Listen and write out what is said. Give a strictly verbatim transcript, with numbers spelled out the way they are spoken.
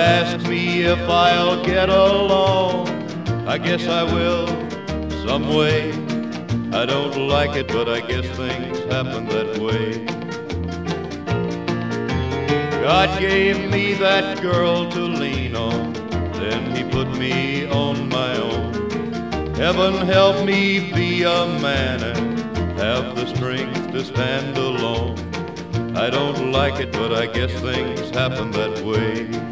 asks me if I'll get along. I guess I will, some way. I don't like it, but I guess things happen that way. God gave me that girl to lean on, then he put me on my own. Heaven help me be a man and have the strength to stand alone. I don't like it, but I guess things happen that way.